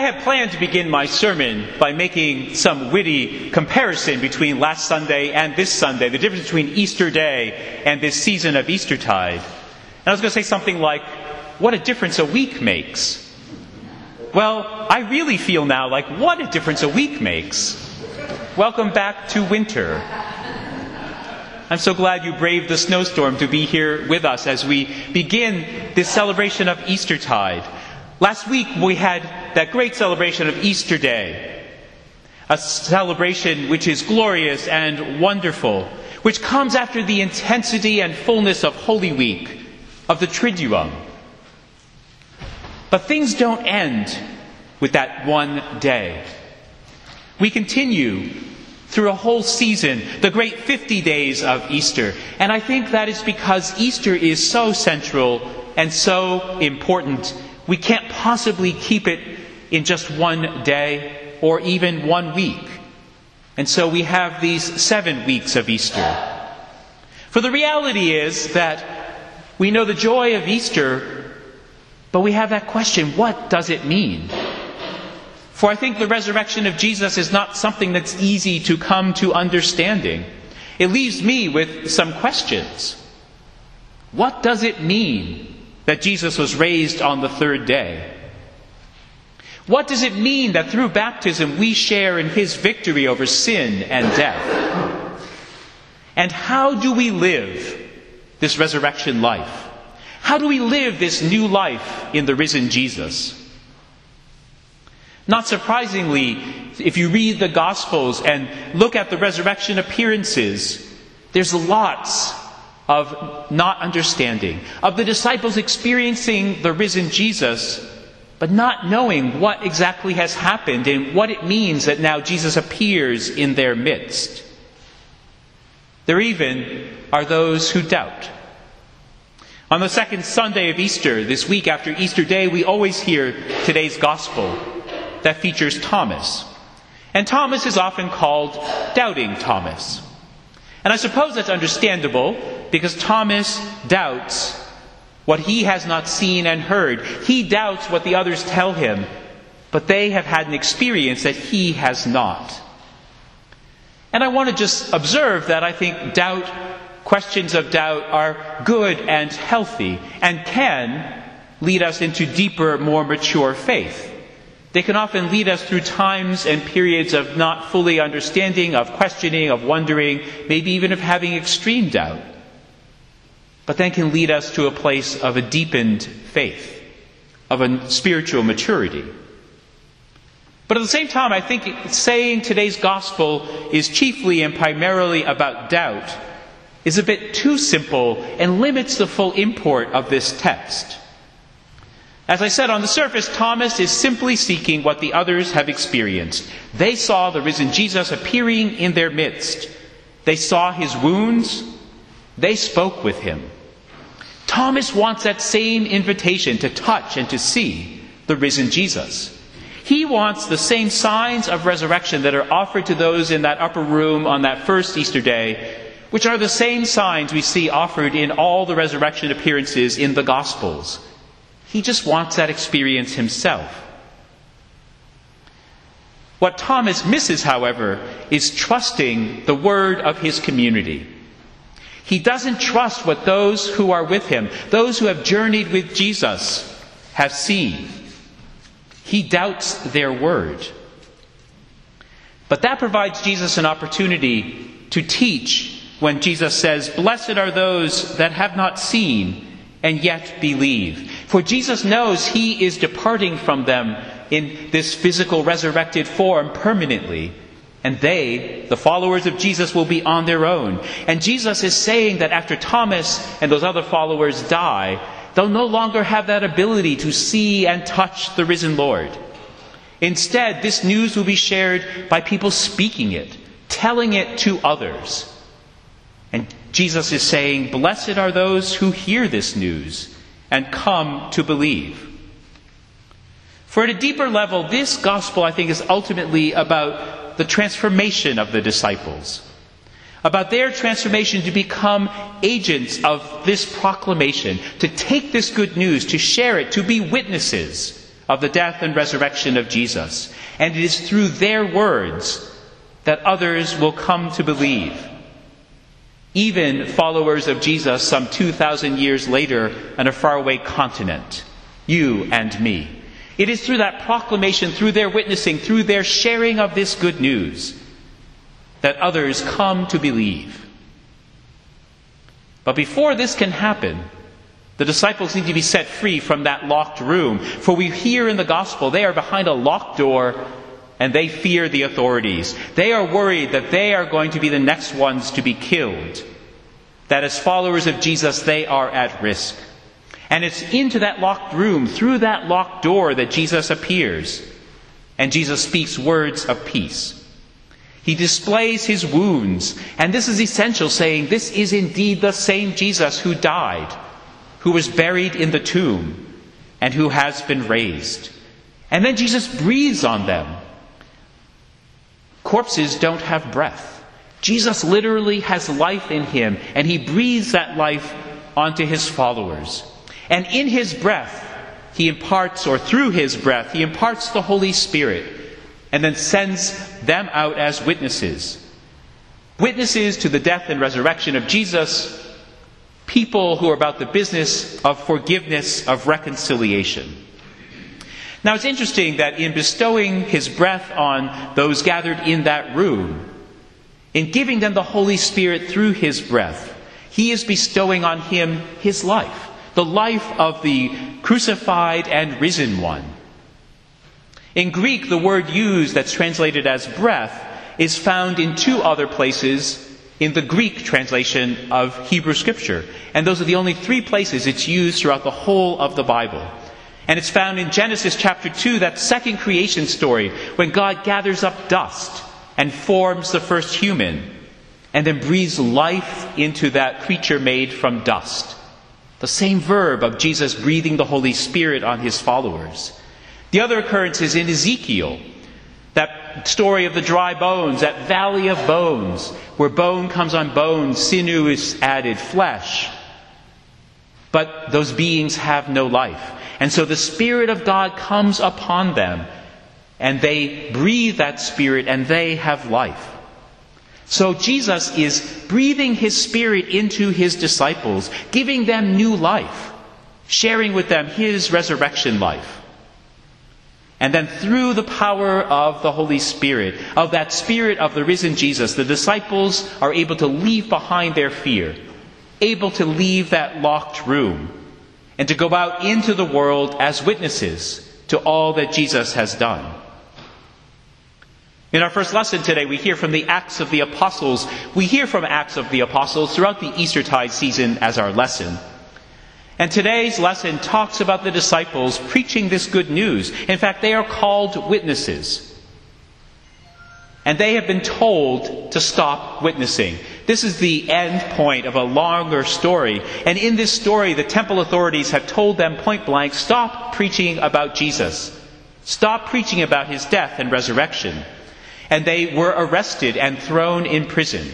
I had planned to begin my sermon by making some witty comparison between last Sunday and this Sunday, the difference between Easter Day and this season of Eastertide. And I was going to say something like, what a difference a week makes. Well, I really feel now like what a difference a week makes. Welcome back to winter. I'm so glad you braved the snowstorm to be here with us as we begin this celebration of Eastertide. Last week we had that great celebration of Easter Day, a celebration which is glorious and wonderful, which comes after the intensity and fullness of Holy Week, of the Triduum. But things don't end with that one day. We continue through a whole season, the great 50 days of Easter. And I think that is because Easter is so central and so important. We can't possibly keep it in just one day or even 1 week. And so we have these 7 weeks of Easter. For the reality is that we know the joy of Easter, but we have that question, what does it mean? For I think the resurrection of Jesus is not something that's easy to come to understanding. It leaves me with some questions. What does it mean that Jesus was raised on the 3rd day? What does it mean that through baptism we share in his victory over sin and death? And how do we live this resurrection life? How do we live this new life in the risen Jesus? Not surprisingly, if you read the Gospels and look at the resurrection appearances, there's lots of not understanding, of the disciples experiencing the risen Jesus, but not knowing what exactly has happened and what it means that now Jesus appears in their midst. There even are those who doubt. On the second Sunday of Easter, this week after Easter Day, we always hear today's Gospel that features Thomas. And Thomas is often called Doubting Thomas. And I suppose that's understandable because Thomas doubts what he has not seen and heard. He doubts what the others tell him, but they have had an experience that he has not. And I want to just observe that I think questions of doubt are good and healthy and can lead us into deeper, more mature faith. They can often lead us through times and periods of not fully understanding, of questioning, of wondering, maybe even of having extreme doubt. But then can lead us to a place of a deepened faith, of a spiritual maturity. But at the same time, I think saying today's gospel is chiefly and primarily about doubt is a bit too simple and limits the full import of this text. As I said, on the surface, Thomas is simply seeking what the others have experienced. They saw the risen Jesus appearing in their midst. They saw his wounds. They spoke with him. Thomas wants that same invitation to touch and to see the risen Jesus. He wants the same signs of resurrection that are offered to those in that upper room on that first Easter day, which are the same signs we see offered in all the resurrection appearances in the Gospels. He just wants that experience himself. What Thomas misses, however, is trusting the word of his community. He doesn't trust what those who are with him, those who have journeyed with Jesus, have seen. He doubts their word. But that provides Jesus an opportunity to teach when Jesus says, "Blessed are those that have not seen and yet believe." For Jesus knows he is departing from them in this physical resurrected form permanently. And they, the followers of Jesus, will be on their own. And Jesus is saying that after Thomas and those other followers die, they'll no longer have that ability to see and touch the risen Lord. Instead, this news will be shared by people speaking it, telling it to others. And Jesus is saying, blessed are those who hear this news and come to believe. For at a deeper level, this gospel, I think, is ultimately about the transformation of the disciples, about their transformation to become agents of this proclamation, to take this good news, to share it, to be witnesses of the death and resurrection of Jesus. And it is through their words that others will come to believe. Even followers of Jesus some 2,000 years later on a faraway continent, you and me. It is through that proclamation, through their witnessing, through their sharing of this good news, that others come to believe. But before this can happen, the disciples need to be set free from that locked room. For we hear in the gospel they are behind a locked door and they fear the authorities. They are worried that they are going to be the next ones to be killed. That as followers of Jesus, they are at risk. And it's into that locked room, through that locked door, that Jesus appears. And Jesus speaks words of peace. He displays his wounds. And this is essential, saying, this is indeed the same Jesus who died, who was buried in the tomb, and who has been raised. And then Jesus breathes on them. Corpses don't have breath. Jesus literally has life in him, and he breathes that life onto his followers. And in his breath, he imparts, or through his breath, he imparts the Holy Spirit, and then sends them out as witnesses. Witnesses to the death and resurrection of Jesus, people who are about the business of forgiveness, of reconciliation. Now it's interesting that in bestowing his breath on those gathered in that room, in giving them the Holy Spirit through his breath, he is bestowing on him his life, the life of the crucified and risen one. In Greek, the word used that's translated as breath is found in two other places in the Greek translation of Hebrew Scripture. And those are the only three places it's used throughout the whole of the Bible. And it's found in Genesis chapter 2, that second creation story, when God gathers up dust and forms the first human, and then breathes life into that creature made from dust. The same verb of Jesus breathing the Holy Spirit on his followers. The other occurrence is in Ezekiel, that story of the dry bones, that valley of bones, where bone comes on bone, sinew is added, flesh. But those beings have no life. And so the Spirit of God comes upon them, and they breathe that Spirit, and they have life. So Jesus is breathing his Spirit into his disciples, giving them new life, sharing with them his resurrection life. And then through the power of the Holy Spirit, of that Spirit of the risen Jesus, the disciples are able to leave behind their fear, able to leave that locked room, and to go out into the world as witnesses to all that Jesus has done. In our first lesson today, we hear from the Acts of the Apostles. We hear from Acts of the Apostles throughout the Eastertide season as our lesson. And today's lesson talks about the disciples preaching this good news. In fact, they are called witnesses. And they have been told to stop witnessing. This is the end point of a longer story. And in this story, the temple authorities have told them point blank, stop preaching about Jesus. Stop preaching about his death and resurrection. And they were arrested and thrown in prison.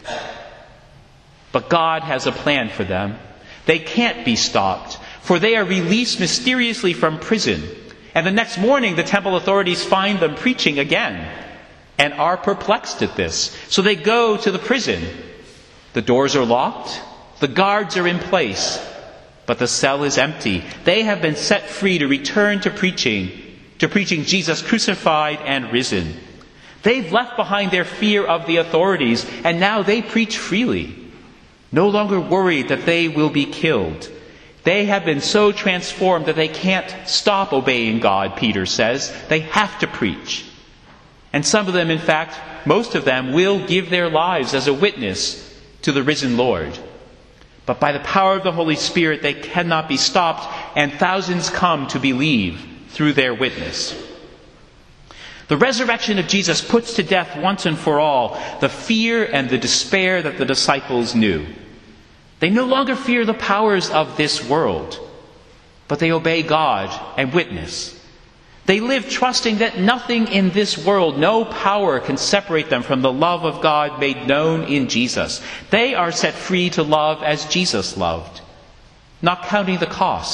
But God has a plan for them. They can't be stopped, for they are released mysteriously from prison. And the next morning, the temple authorities find them preaching again and are perplexed at this. So they go to the prison. The doors are locked. The guards are in place. But the cell is empty. They have been set free to return to preaching Jesus crucified and risen. They've left behind their fear of the authorities, and now they preach freely, no longer worried that they will be killed. They have been so transformed that they can't stop obeying God, Peter says. They have to preach. And some of them, in fact, most of them, will give their lives as a witness to the risen Lord. But by the power of the Holy Spirit, they cannot be stopped, and thousands come to believe through their witness. The resurrection of Jesus puts to death once and for all the fear and the despair that the disciples knew. They no longer fear the powers of this world, but they obey God and witness. They live trusting that nothing in this world, no power can separate them from the love of God made known in Jesus. They are set free to love as Jesus loved, not counting the cost,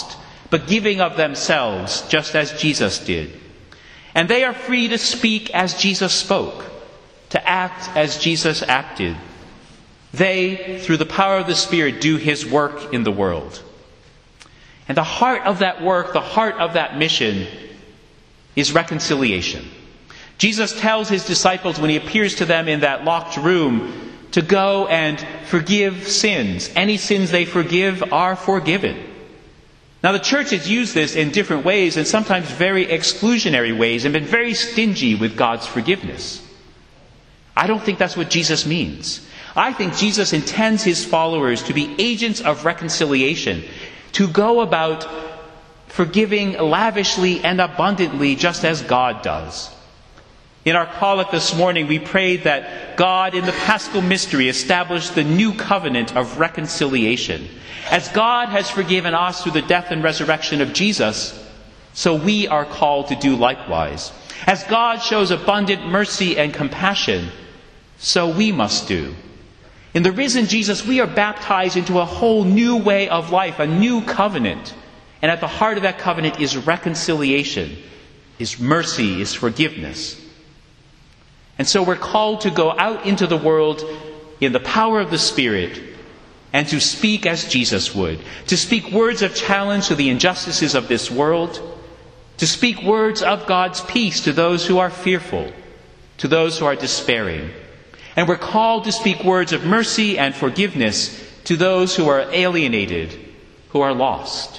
but giving of themselves, just as Jesus did. And they are free to speak as Jesus spoke, to act as Jesus acted. They, through the power of the Spirit, do his work in the world. And the heart of that work, the heart of that mission, is reconciliation. Jesus tells his disciples when he appears to them in that locked room to go and forgive sins. Any sins they forgive are forgiven. Now the church has used this in different ways, and sometimes very exclusionary ways, and been very stingy with God's forgiveness. I don't think that's what Jesus means. I think Jesus intends his followers to be agents of reconciliation, to go about forgiving lavishly and abundantly just as God does. In our collect this morning, we prayed that God in the Paschal mystery established the new covenant of reconciliation. As God has forgiven us through the death and resurrection of Jesus, so we are called to do likewise. As God shows abundant mercy and compassion, so we must do. In the risen Jesus, we are baptized into a whole new way of life, a new covenant. And at the heart of that covenant is reconciliation, is mercy, is forgiveness. And so we're called to go out into the world in the power of the Spirit and to speak as Jesus would, to speak words of challenge to the injustices of this world, to speak words of God's peace to those who are fearful, to those who are despairing. And we're called to speak words of mercy and forgiveness to those who are alienated, who are lost.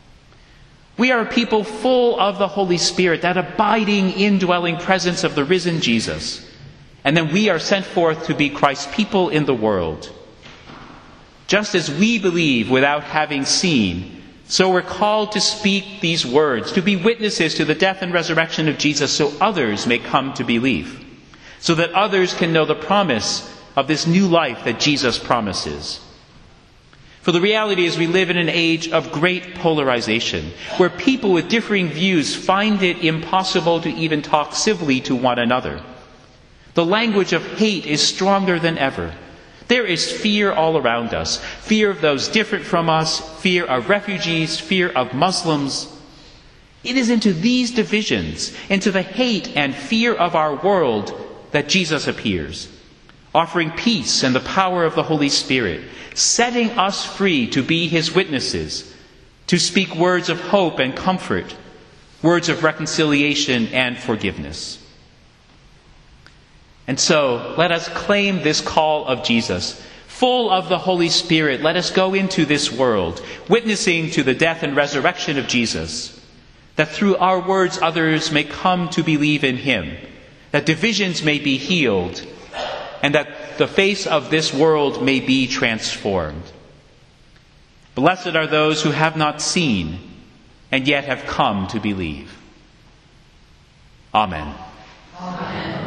We are a people full of the Holy Spirit, that abiding, indwelling presence of the risen Jesus. And then we are sent forth to be Christ's people in the world. Just as we believe without having seen, so we're called to speak these words, to be witnesses to the death and resurrection of Jesus, so others may come to believe, so that others can know the promise of this new life that Jesus promises. For the reality is we live in an age of great polarization, where people with differing views find it impossible to even talk civilly to one another. The language of hate is stronger than ever. There is fear all around us. Fear of those different from us, fear of refugees, fear of Muslims. It is into these divisions, into the hate and fear of our world, that Jesus appears, offering peace and the power of the Holy Spirit, setting us free to be his witnesses, to speak words of hope and comfort, words of reconciliation and forgiveness. And so, let us claim this call of Jesus. Full of the Holy Spirit, let us go into this world, witnessing to the death and resurrection of Jesus, that through our words others may come to believe in him, that divisions may be healed, and that the face of this world may be transformed. Blessed are those who have not seen and yet have come to believe. Amen. Amen.